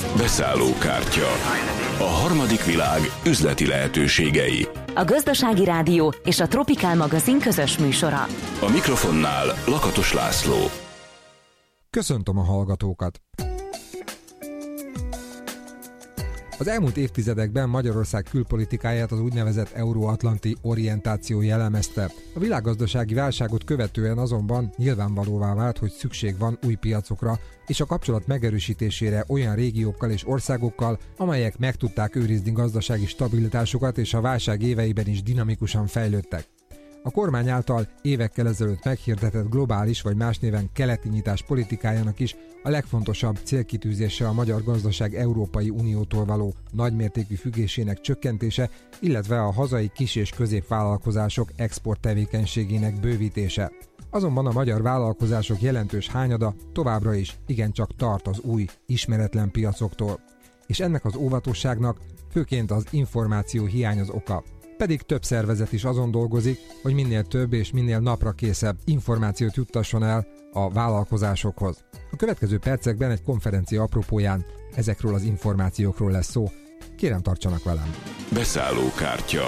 Beszállókártya. A harmadik világ üzleti lehetőségei. A Gazdasági Rádió és a Tropikál magazin közös műsora. A mikrofonnál Lakatos László. Köszöntöm a hallgatókat! Az elmúlt évtizedekben Magyarország külpolitikáját az úgynevezett euróatlanti orientáció jellemezte. A világgazdasági válságot követően azonban nyilvánvalóvá vált, hogy szükség van új piacokra és a kapcsolat megerősítésére olyan régiókkal és országokkal, amelyek meg tudták őrizni gazdasági stabilitásukat és a válság éveiben is dinamikusan fejlődtek. A kormány által évekkel ezelőtt meghirdetett globális vagy más néven keleti nyitás politikájának is a legfontosabb célkitűzése a magyar gazdaság Európai Uniótól való nagymértékű függésének csökkentése, illetve a hazai kis- és középvállalkozások export tevékenységének bővítése. Azonban a magyar vállalkozások jelentős hányada továbbra is igencsak tart az új, ismeretlen piacoktól. És ennek az óvatosságnak főként az információ hiány az oka. Pedig több szervezet is azon dolgozik, hogy minél több és minél naprakészebb információt juttasson el a vállalkozásokhoz. A következő percekben egy konferencia apropóján ezekről az információkról lesz szó. Kérem, tartsanak velem! Beszállókártya.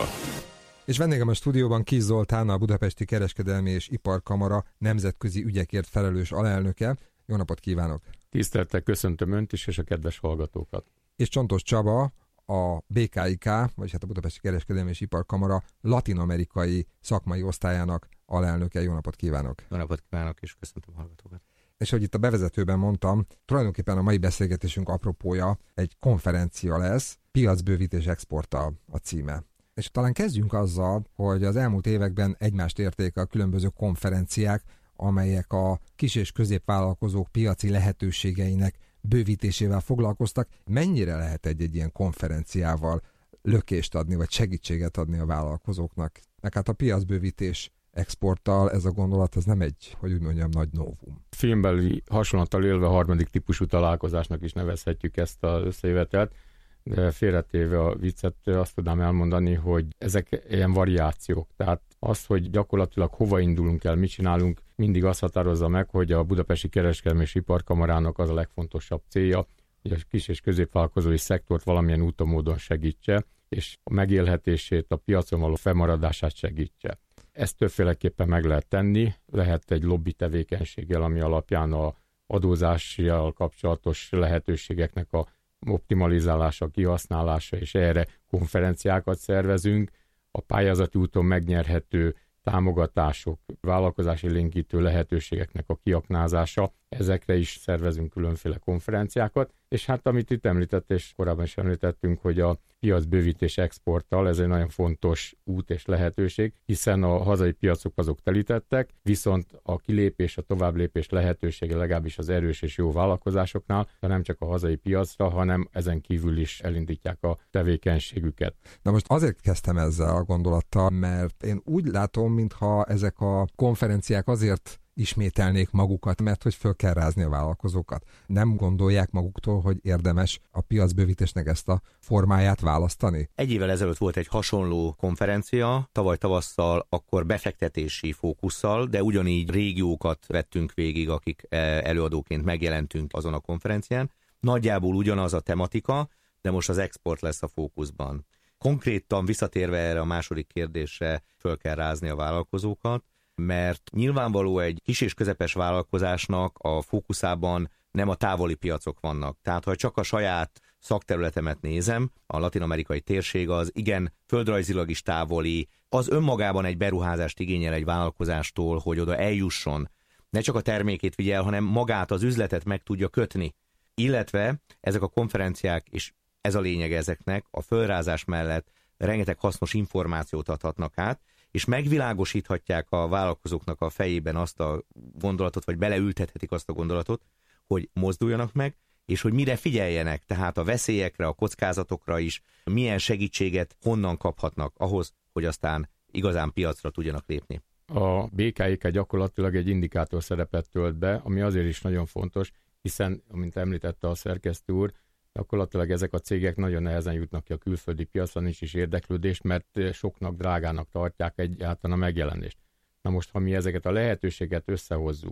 És vendégem a stúdióban Kiss Zoltán, a Budapesti Kereskedelmi és Iparkamara nemzetközi ügyekért felelős alelnöke. Jó napot kívánok! Tisztelettel köszöntöm Önt is és a kedves hallgatókat! És Csontos Csaba, a BKIK, vagyis hát a Budapesti Kereskedelmi és Iparkamara latin-amerikai szakmai osztályának alelnöke. Jó napot kívánok! Jó napot kívánok, és köszöntöm a hallgatókat! És hogy itt a bevezetőben mondtam, tulajdonképpen a mai beszélgetésünk apropója egy konferencia lesz, piacbővítés exporttal a címe. És talán kezdjünk azzal, hogy az elmúlt években egymást érték a különböző konferenciák, amelyek a kis- és középvállalkozók piaci lehetőségeinek bővítésével foglalkoztak. Mennyire lehet egy ilyen konferenciával lökést adni, vagy segítséget adni a vállalkozóknak? Meg hát a piacbővítés exporttal ez a gondolat, ez nem egy, hogy úgy mondjam, nagy novum. Filmbeli hasonlattal élve harmadik típusú találkozásnak is nevezhetjük ezt az összejövetelt, de félretéve a viccet azt tudnám elmondani, hogy ezek ilyen variációk. Tehát az, hogy gyakorlatilag hova indulunk el, mit csinálunk, mindig azt határozza meg, hogy a Budapesti Kereskedelmi és Iparkamarának az a legfontosabb célja, hogy a kis- és középvállalkozói szektort valamilyen úton módon segítse, és a megélhetését, a piacon való fennmaradását segítse. Ezt többféleképpen meg lehet tenni, lehet egy lobby tevékenységgel, ami alapján a adózással kapcsolatos lehetőségeknek a optimalizálása, kihasználása, és erre konferenciákat szervezünk, a pályázati úton megnyerhető támogatások, vállalkozásélénkítő lehetőségeknek a kiaknázása, ezekre is szervezünk különféle konferenciákat, és hát amit itt említett, és korábban is említettünk, hogy a piacbővítés exporttal, ez egy nagyon fontos út és lehetőség, hiszen a hazai piacok azok telítettek, viszont a kilépés, a továbblépés lehetősége legalábbis az erős és jó vállalkozásoknál, de nem csak a hazai piacra, hanem ezen kívül is elindítják a tevékenységüket. Na most azért kezdtem ezzel a gondolattal, mert én úgy látom, mintha ezek a konferenciák azért ismételnék magukat, mert hogy föl kell rázni a vállalkozókat. Nem gondolják maguktól, hogy érdemes a piacbővítésnek ezt a formáját választani? Egy évvel ezelőtt volt egy hasonló konferencia, tavaly tavasszal, akkor befektetési fókusszal, de ugyanígy régiókat vettünk végig, akik előadóként megjelentünk azon a konferencián. Nagyjából ugyanaz a tematika, de most az export lesz a fókuszban. Konkrétan visszatérve erre a második kérdésre, föl kell rázni a vállalkozókat, mert nyilvánvaló egy kis és közepes vállalkozásnak a fókuszában nem a távoli piacok vannak. Tehát, ha csak a saját szakterületemet nézem, a latin-amerikai térség az igen földrajzilag is távoli, az önmagában egy beruházást igényel egy vállalkozástól, hogy oda eljusson. Ne csak a termékét vigye el, hanem magát az üzletet meg tudja kötni. Illetve ezek a konferenciák, és ez a lényeg ezeknek, a fölrázás mellett rengeteg hasznos információt adhatnak át, és megvilágosíthatják a vállalkozóknak a fejében azt a gondolatot, vagy beleültethetik azt a gondolatot, hogy mozduljanak meg, és hogy mire figyeljenek, tehát a veszélyekre, a kockázatokra is, milyen segítséget honnan kaphatnak ahhoz, hogy aztán igazán piacra tudjanak lépni. A BKIK gyakorlatilag egy indikátor szerepet tölt be, ami azért is nagyon fontos, hiszen, amint említette a szerkesztő úr, gyakorlatilag ezek a cégek nagyon nehezen jutnak ki a külföldi piacra, nincs is érdeklődés, mert soknak drágának tartják egyáltalán a megjelenést. Na most, ha mi ezeket a lehetőséget összehozzuk,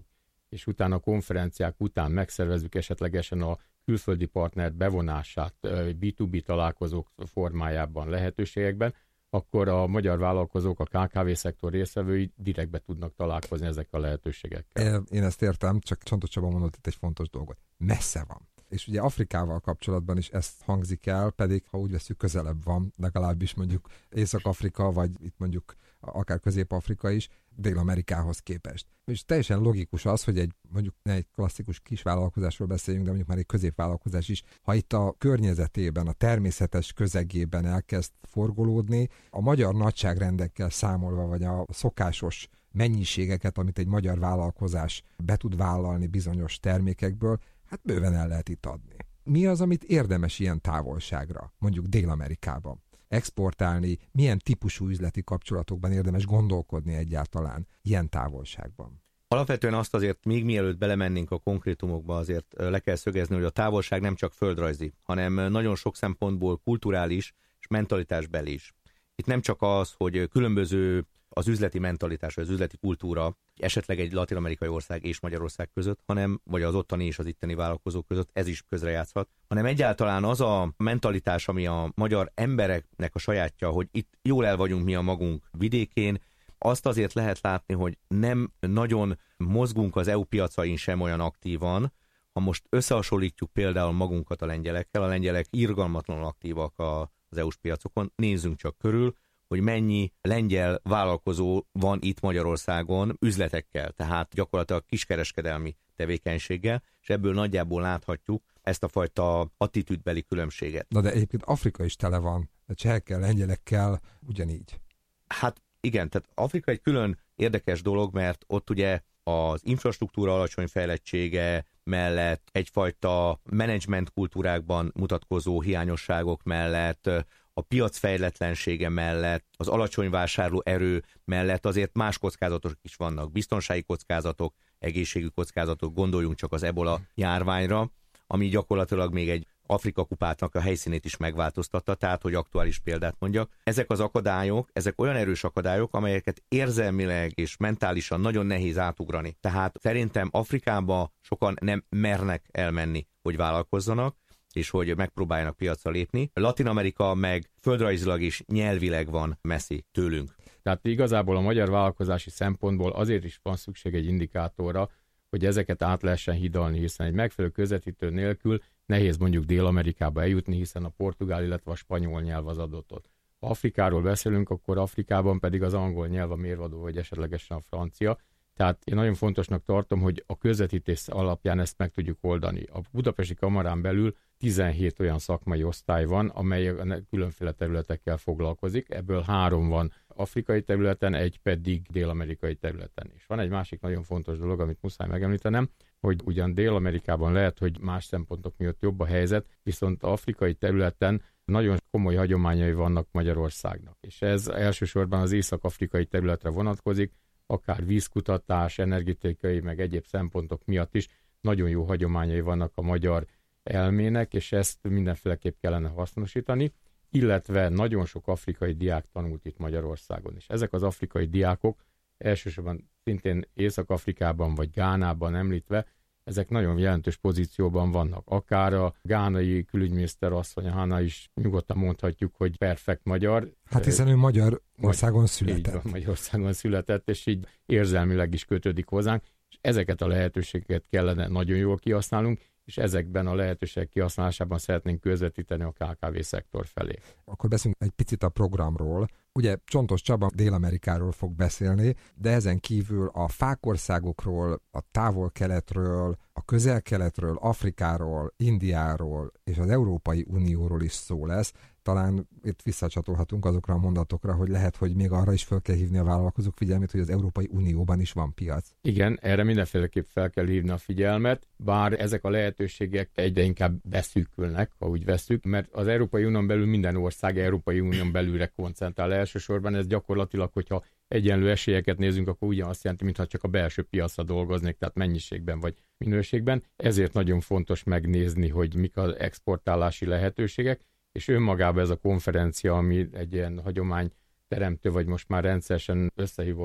és utána a konferenciák után megszervezzük esetlegesen a külföldi partner bevonását B2B találkozók formájában, lehetőségekben, akkor a magyar vállalkozók, a KKV-szektor részvevői direktbe tudnak találkozni ezekkel a lehetőségekkel. Én ezt értem, csak Csontos Csaba mondott itt egy fontos dolgot. Messze van. És ugye Afrikával kapcsolatban is ezt hangzik el, pedig ha úgy veszük, közelebb van, legalábbis mondjuk Észak-Afrika, vagy itt mondjuk akár Közép-Afrika is, Dél-Amerikához képest. És teljesen logikus az, hogy mondjuk ne egy klasszikus kisvállalkozásról beszéljünk, de mondjuk már egy középvállalkozás is, ha itt a környezetében, a természetes közegében elkezd forgolódni, a magyar nagyságrendekkel számolva, vagy a szokásos mennyiségeket, amit egy magyar vállalkozás be tud vállalni bizonyos termékekből, hát bőven el lehet itt adni. Mi az, amit érdemes ilyen távolságra, mondjuk Dél-Amerikában exportálni, milyen típusú üzleti kapcsolatokban érdemes gondolkodni egyáltalán ilyen távolságban? Alapvetően azt azért, még mielőtt belemennénk a konkrétumokba, azért le kell szögezni, hogy a távolság nem csak földrajzi, hanem nagyon sok szempontból kulturális és mentalitásbeli is. Itt nem csak az, hogy különböző az üzleti mentalitás, vagy az üzleti kultúra esetleg egy latin-amerikai ország és Magyarország között, vagy az ottani és az itteni vállalkozók között, ez is közrejátszhat, hanem egyáltalán az a mentalitás, ami a magyar embereknek a sajátja, hogy itt jól el vagyunk mi a magunk vidékén, azt azért lehet látni, hogy nem nagyon mozgunk az EU piacain sem olyan aktívan. Ha most összehasonlítjuk például magunkat a lengyelekkel, a lengyelek irgalmatlanul aktívak az EU-s piacokon, nézzünk csak körül, hogy mennyi lengyel vállalkozó van itt Magyarországon üzletekkel, tehát gyakorlatilag kiskereskedelmi tevékenységgel, és ebből nagyjából láthatjuk ezt a fajta attitűdbeli különbséget. Na de egyébként Afrika is tele van, a csehekkel, lengyelekkel ugyanígy. Hát igen, tehát Afrika egy külön érdekes dolog, mert ott ugye az infrastruktúra alacsony fejlettsége mellett, egyfajta menedzsment kultúrákban mutatkozó hiányosságok mellett, a piac fejletlensége mellett, az alacsony vásárlóerő mellett azért más kockázatok is vannak. Biztonsági kockázatok, egészségügyi kockázatok, gondoljunk csak az ebola járványra, ami gyakorlatilag még egy Afrika kupátnak a helyszínét is megváltoztatta, tehát hogy aktuális példát mondjak. Ezek az akadályok, ezek olyan erős akadályok, amelyeket érzelmileg és mentálisan nagyon nehéz átugrani. Tehát szerintem Afrikába sokan nem mernek elmenni, hogy vállalkozzanak, és hogy megpróbáljanak piacra lépni. Latin-Amerika meg földrajzilag és nyelvileg van messzi tőlünk. Tehát igazából a magyar vállalkozási szempontból azért is van szükség egy indikátorra, hogy ezeket át lehessen hidalni, hiszen egy megfelelő közvetítő nélkül nehéz mondjuk Dél-Amerikába eljutni, hiszen a portugál, illetve a spanyol nyelv az adott ott. Ha Afrikáról beszélünk, akkor Afrikában pedig az angol nyelv a mérvadó, vagy esetlegesen a francia. Tehát én nagyon fontosnak tartom, hogy a közvetítés alapján ezt meg tudjuk oldani. A Budapesti Kamarán belül 17 olyan szakmai osztály van, amely különféle területekkel foglalkozik. Ebből 3 van afrikai területen, 1 pedig dél-amerikai területen. És van egy másik nagyon fontos dolog, amit muszáj megemlítenem, hogy ugyan Dél-Amerikában lehet, hogy más szempontok miatt jobb a helyzet, viszont afrikai területen nagyon komoly hagyományai vannak Magyarországnak. És ez elsősorban az észak-afrikai területre vonatkozik, akár vízkutatás, energetikai, meg egyéb szempontok miatt is nagyon jó hagyományai vannak a magyar elmének, és ezt mindenféleképp kellene hasznosítani, illetve nagyon sok afrikai diák tanult itt Magyarországon is. Ezek az afrikai diákok elsősorban szintén Észak-Afrikában vagy Gánában említve, ezek nagyon jelentős pozícióban vannak. Akár a gánai külügyminiszter asszony, a Hanna is nyugodtan mondhatjuk, hogy perfekt magyar. Hát hiszen ő Magyarországon született. Így van, Magyarországon született, és így érzelmileg is kötődik hozzánk, és ezeket a lehetőségeket kellene nagyon jól kihasználnunk, és ezekben a lehetőségek kihasználásában szeretnénk közvetíteni a KKV-szektor felé. Akkor beszélünk egy picit a programról. Ugye Csontos Csaba Dél-Amerikáról fog beszélni, de ezen kívül a fákországokról, a távol-keletről, a közel-keletről, Afrikáról, Indiáról és az Európai Unióról is szó lesz. Talán itt visszacsatolhatunk azokra a mondatokra, hogy lehet, hogy még arra is fel kell hívni a vállalkozók figyelmét, hogy az Európai Unióban is van piac. Igen, erre mindenféleképp fel kell hívni a figyelmet, bár ezek a lehetőségek egyre inkább beszűkülnek, ha úgy vesszük, mert az Európai Unión belül minden ország Európai Unión belülre koncentrál elsősorban. Ez gyakorlatilag, hogyha egyenlő esélyeket nézünk, akkor ugyanazt jelenti, mintha csak a belső piacra dolgoznék, tehát mennyiségben vagy minőségben. Ezért nagyon fontos megnézni, hogy mik az exportálási lehetőségek, és önmagában ez a konferencia, ami egy ilyen hagyományteremtő, vagy most már rendszeresen összehívott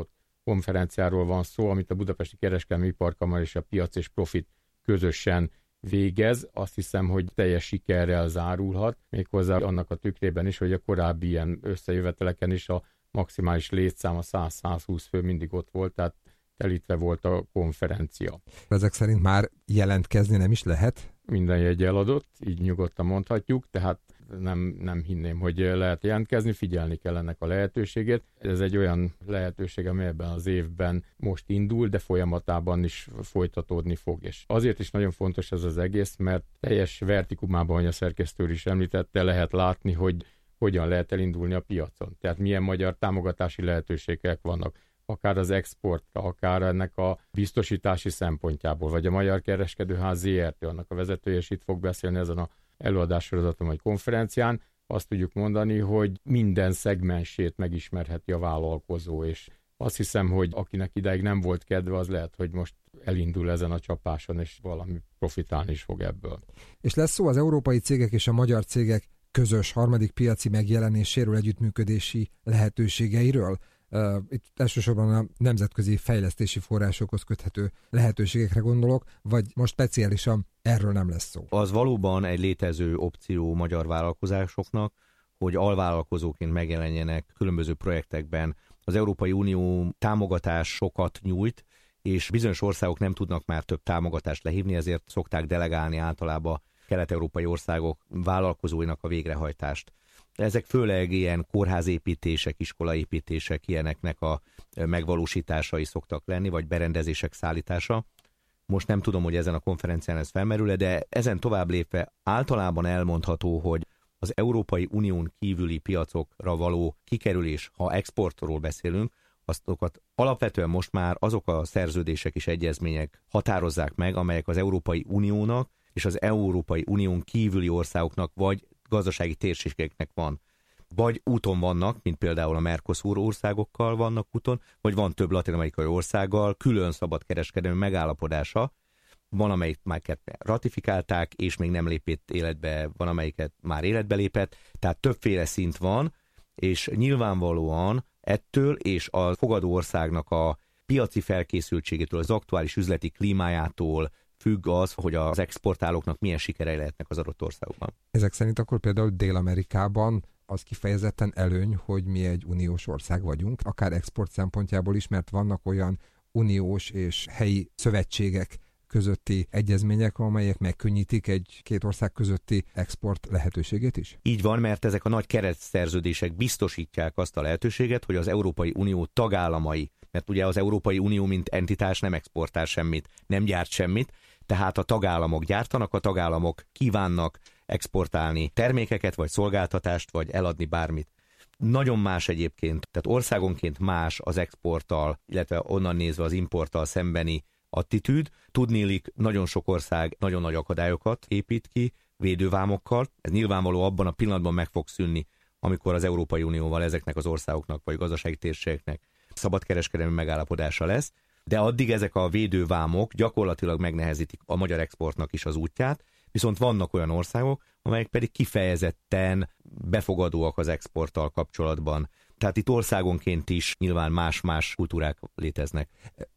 konferenciáról van szó, amit a Budapesti Kereskedelmi Iparkamara és a Piac és Profit közösen végez. Azt hiszem, hogy teljes sikerrel zárulhat, méghozzá annak a tükrében is, hogy a korábbi ilyen összejöveteleken is a maximális létszám a 100-120 fő mindig ott volt, tehát telítve volt a konferencia. Ezek szerint már jelentkezni nem is lehet? Minden jegy eladott, így nyugodtan mondhatjuk, tehát nem hinném, hogy lehet jelentkezni, figyelni kell ennek a lehetőségét. Ez egy olyan lehetőség, ami ebben az évben most indul, de folyamatában is folytatódni fog. És azért is nagyon fontos ez az egész, mert teljes vertikumában, hogy a szerkesztő is említette, lehet látni, hogy hogyan lehet elindulni a piacon. Tehát milyen magyar támogatási lehetőségek vannak, akár az exportra, akár ennek a biztosítási szempontjából, vagy a Magyar Kereskedőház ZRT, annak a vezetője is itt fog beszélni ezen a előadássorozaton vagy konferencián. Azt tudjuk mondani, hogy minden szegmensét megismerheti a vállalkozó, és azt hiszem, hogy akinek idáig nem volt kedve, az lehet, hogy most elindul ezen a csapáson, és valami profitálni is fog ebből. És lesz szó az európai cégek és a magyar cégek közös harmadik piaci megjelenéséről, együttműködési lehetőségeiről? Itt elsősorban a nemzetközi fejlesztési forrásokhoz köthető lehetőségekre gondolok, vagy most speciálisan erről nem lesz szó? Az valóban egy létező opció magyar vállalkozásoknak, hogy alvállalkozóként megjelenjenek különböző projektekben. Az Európai Unió támogatásokat nyújt, és bizonyos országok nem tudnak már több támogatást lehívni, ezért szokták delegálni általában kelet-európai országok vállalkozóinak a végrehajtást. Ezek főleg ilyen kórházépítések, iskolaépítések, ilyeneknek a megvalósításai szoktak lenni, vagy berendezések szállítása. Most nem tudom, hogy ezen a konferencián ez felmerül, de ezen tovább lépve általában elmondható, hogy az Európai Unión kívüli piacokra való kikerülés, ha exportról beszélünk, azokat alapvetően most már azok a szerződések és egyezmények határozzák meg, amelyek az Európai Uniónak és az Európai Unión kívüli országoknak vagy gazdasági térségeknek van. Vagy úton vannak, mint például a Mercosur országokkal vannak úton, vagy van több latin-amerikai országgal külön szabadkereskedelmi megállapodása. Van, amelyiket ratifikálták, és még nem lépett életbe, van, amelyiket már életbe lépett. Tehát többféle szint van, és nyilvánvalóan ettől és a fogadó országnak a piaci felkészültségétől, az aktuális üzleti klímájától függ az, hogy az exportálóknak milyen sikerei lehetnek az adott országokban. Ezek szerint akkor például Dél-Amerikában az kifejezetten előny, hogy mi egy uniós ország vagyunk, akár export szempontjából is, mert vannak olyan uniós és helyi szövetségek közötti egyezmények, amelyek megkönnyítik egy-két ország közötti export lehetőségét is? Így van, mert ezek a nagy keretszerződések biztosítják azt a lehetőséget, hogy az Európai Unió tagállamai, mert ugye az Európai Unió mint entitás nem exportál semmit, nem gyárt semmit, tehát a tagállamok gyártanak, a tagállamok kívánnak exportálni termékeket, vagy szolgáltatást, vagy eladni bármit. Nagyon más egyébként, tehát országonként más az exporttal, illetve onnan nézve az importtal szembeni attitűd. Tudniillik, nagyon sok ország nagyon nagy akadályokat épít ki védővámokkal. Ez nyilvánvaló abban a pillanatban meg fog szűnni, amikor az Európai Unióval ezeknek az országoknak vagy gazdasági térségeknek szabadkereskedelmi megállapodása lesz, de addig ezek a védővámok gyakorlatilag megnehezítik a magyar exportnak is az útját, viszont vannak olyan országok, amelyek pedig kifejezetten befogadóak az exporttal kapcsolatban. Tehát itt országonként is nyilván más-más kultúrák léteznek.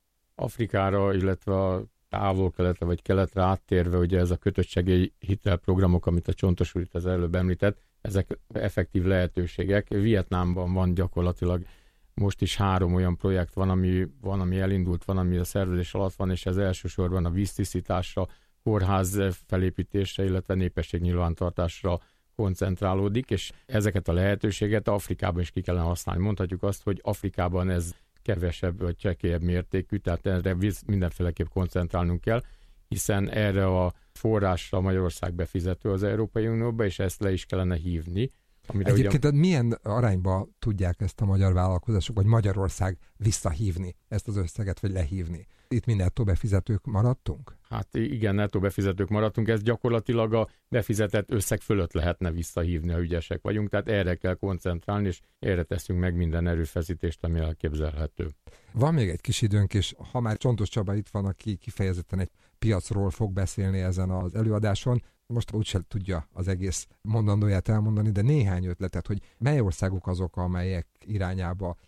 Afrikára, illetve a távol-keletre vagy keletre áttérve, ugye ez a kötöttségi hitelprogramok, amit a Csontos úr itt az előbb említett, ezek effektív lehetőségek. Vietnámban van gyakorlatilag most is 3 olyan projekt van, ami elindult, van, ami a szervezés alatt van, és ez elsősorban a víztisztításra, kórház felépítésre, illetve népességnyilvántartásra koncentrálódik, és ezeket a lehetőséget Afrikában is ki kellene használni. Mondhatjuk azt, hogy Afrikában ez kevesebb vagy csekélyebb mértékű, tehát erre mindenféleképp koncentrálnunk kell, hiszen erre a forrásra Magyarország befizető az Európai Unióba, és ezt le is kellene hívni. Egyébként milyen arányba tudják ezt a magyar vállalkozások, vagy Magyarország visszahívni ezt az összeget, vagy lehívni? Itt mi nettó befizetők maradtunk? Hát igen, nettó befizetők maradtunk, ez gyakorlatilag a befizetett összeg fölött lehetne visszahívni, ha ügyesek vagyunk, tehát erre kell koncentrálni, és erre teszünk meg minden erőfeszítést, ami elképzelhető. Van még egy kis időnk, és ha már Csontos Csaba itt van, aki kifejezetten egy piacról fog beszélni ezen az előadáson, most úgyse tudja az egész mondandóját elmondani, de néhány ötletet, hogy mely országok azok, amelyek irányába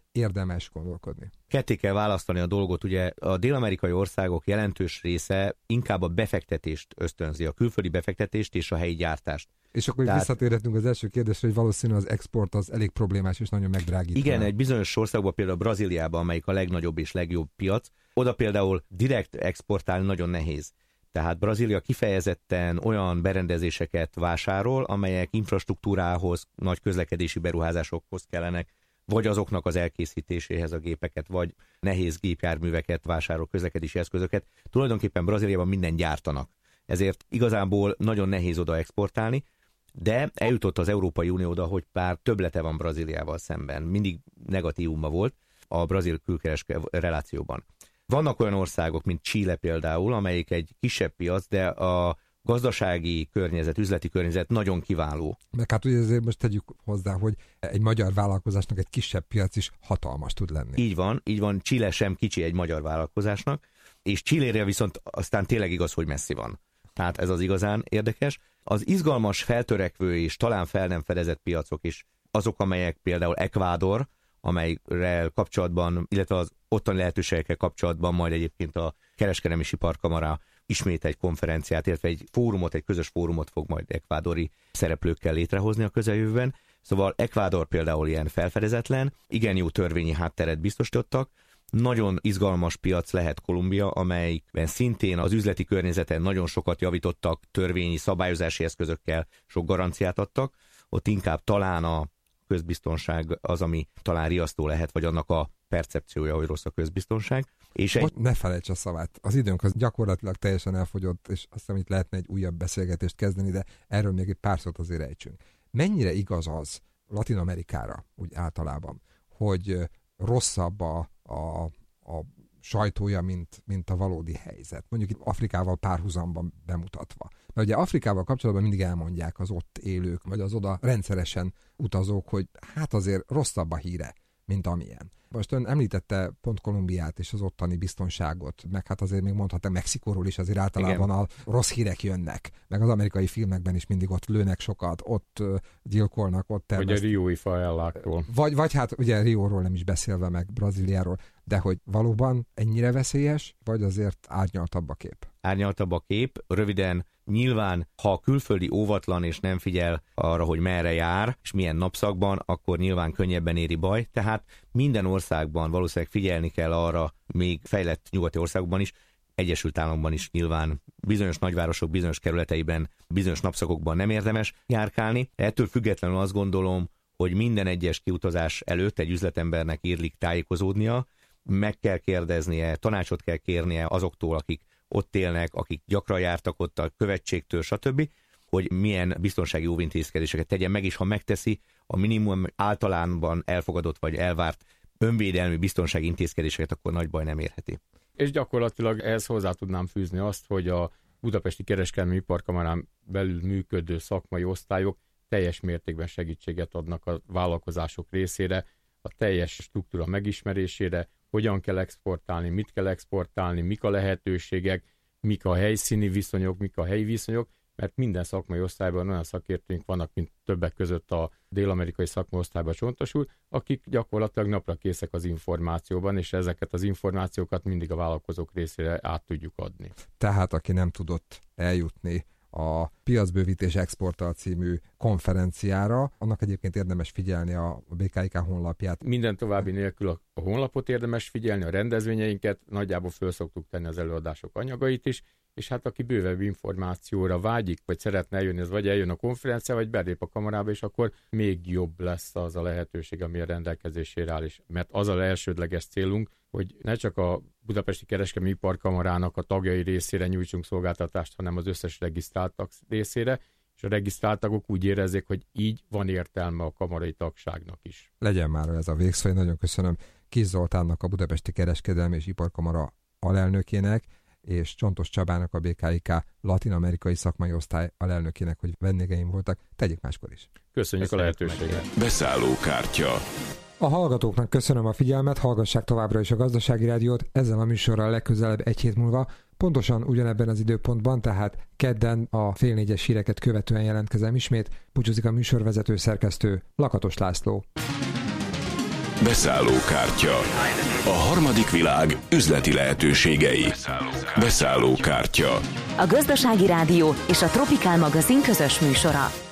érdemes gondolkodni? Ketté kell választani a dolgot, ugye a dél-amerikai országok jelentős része inkább a befektetést ösztönzi, a külföldi befektetést és a helyi gyártást. És akkor visszatérhetünk az első kérdésre, hogy valószínűleg az export az elég problémás és nagyon megdrágít. Igen, egy bizonyos országban, például Brazíliában, amelyik a legnagyobb és legjobb piac, oda például direkt exportálni nagyon nehéz. Tehát Brazília kifejezetten olyan berendezéseket vásárol, amelyek infrastruktúrához, nagy közlekedési beruházásokhoz kellenek, vagy azoknak az elkészítéséhez a gépeket, vagy nehéz gépjárműveket vásárol, közlekedési eszközöket. Tulajdonképpen Brazíliában mindent gyártanak. Ezért igazából nagyon nehéz oda exportálni, de eljutott az Európai Unió oda, hogy pár többlete van Brazíliával szemben. Mindig negatívumban volt a brazil külkereskedelmi relációban. Vannak olyan országok, mint Chile például, amelyik egy kisebb piac, de a gazdasági környezet, üzleti környezet nagyon kiváló. Meg hát ugye azért most tegyük hozzá, hogy egy magyar vállalkozásnak egy kisebb piac is hatalmas tud lenni. Így van, Chile sem kicsi egy magyar vállalkozásnak, és Chilére viszont aztán tényleg igaz, hogy messzi van. Tehát ez az igazán érdekes. Az izgalmas, feltörekvő és talán fel nem fedezett piacok is azok, amelyek például Ecuador, amelyre kapcsolatban, illetve az ottani lehetőségekkel kapcsolatban majd egyébként a Kereskedelmi Iparkamara ismét egy konferenciát, illetve egy közös fórumot fog majd ekvádori szereplőkkel létrehozni a közeljövőben. Szóval Ecuador például ilyen felfedezetlen, igen jó törvényi hátteret biztosítottak. Nagyon izgalmas piac lehet Kolumbia, amelyben szintén az üzleti környezeten nagyon sokat javítottak, törvényi szabályozási eszközökkel sok garanciát adtak. Ott inkább talán a közbiztonság az, ami talán riasztó lehet, vagy annak a percepciója, hogy rossz a közbiztonság. És ne felejts a szavát. Az időnk az gyakorlatilag teljesen elfogyott, és azt hiszem, itt lehetne egy újabb beszélgetést kezdeni, de erről még egy pár szót azért ejtsünk. Mennyire igaz az Latin-Amerikára, úgy általában, hogy rosszabb a sajtója, mint a valódi helyzet. Mondjuk itt Afrikával párhuzamban bemutatva. Mert ugye Afrikával kapcsolatban mindig elmondják az ott élők, vagy az oda rendszeresen utazók, hogy hát azért rosszabb a híre, mint amilyen. Most ön említette pont Kolumbiát és az ottani biztonságot, meg hát azért még mondhatnám Mexikóról is azért általában a rossz hírek jönnek, meg az amerikai filmekben is mindig ott lőnek sokat, ott gyilkolnak, ott termesztik. Vagy a riói faelláktól. Vagy hát ugye Rióról nem is beszélve, meg Brazíliáról, de hogy valóban ennyire veszélyes, vagy azért árnyaltabb a kép? Árnyaltabb a kép, röviden nyilván, ha a külföldi óvatlan és nem figyel arra, hogy merre jár, és milyen napszakban, akkor nyilván könnyebben éri baj. Tehát minden országban valószínűleg figyelni kell arra, még fejlett nyugati országokban is, Egyesült Államokban is nyilván bizonyos nagyvárosok, bizonyos kerületeiben, bizonyos napszakokban nem érdemes járkálni. Ettől függetlenül azt gondolom, hogy minden egyes kiutazás előtt egy üzletembernek érlik tájékozódnia, meg kell kérdeznie, tanácsot kell kérnie azoktól, akik ott élnek, akik gyakran jártak ott, a követségtől, stb., hogy milyen biztonsági óvintézkedéseket tegyen meg, és ha megteszi, a minimum általánban elfogadott vagy elvárt önvédelmi biztonsági intézkedéseket, akkor nagy baj nem érheti. És gyakorlatilag ehhez hozzá tudnám fűzni azt, hogy a Budapesti Kereskedelmi Iparkamarán belül működő szakmai osztályok teljes mértékben segítséget adnak a vállalkozások részére, a teljes struktúra megismerésére, hogyan kell exportálni, mit kell exportálni, mik a lehetőségek, mik a helyszíni viszonyok, mik a helyi viszonyok, mert minden szakmai osztályban olyan szakértőink vannak, mint többek között a dél-amerikai szakmai osztályban csontosul, akik gyakorlatilag napra készek az információban, és ezeket az információkat mindig a vállalkozók részére át tudjuk adni. Tehát aki nem tudott eljutni a Piacbővítés Exporttal című konferenciára, annak egyébként érdemes figyelni a BKIK honlapját. Minden további nélkül a honlapot érdemes figyelni, a rendezvényeinket, nagyjából föl szoktuk tenni az előadások anyagait is, és hát aki bővebb információra vágyik, vagy szeretne eljönni, az vagy eljön a konferencia, vagy belép a kamarába, és akkor még jobb lesz az a lehetőség, ami a rendelkezésére áll is. Mert az az elsődleges célunk, hogy ne csak a Budapesti Kereskedelmi Iparkamarának a tagjai részére nyújtsunk szolgáltatást, hanem az összes regisztráltak részére, és a regisztráltagok úgy érezzék, hogy így van értelme a kamarai tagságnak is. Legyen már ez a végszó, én nagyon köszönöm Kiss Zoltánnak, a Budapesti Kereskedelmi és Iparkamara alelnökének, és Csontos Csabának, a BKIK latin-amerikai szakmai osztály alelnökének, hogy vendégeim voltak. Tegyék máskor is. Köszönjük a lehetőséget. Beszállókártya. A hallgatóknak köszönöm a figyelmet, hallgassák továbbra is a Gazdasági Rádiót, ezzel a műsorral legközelebb egy hét múlva, pontosan ugyanebben az időpontban, tehát kedden a 3:30 híreket követően jelentkezem ismét. Búcsúzik a műsorvezető szerkesztő Lakatos László. Beszállókártya. A harmadik világ üzleti lehetőségei. Beszállókártya. A Gazdasági Rádió és a Tropikál magazin közös műsora.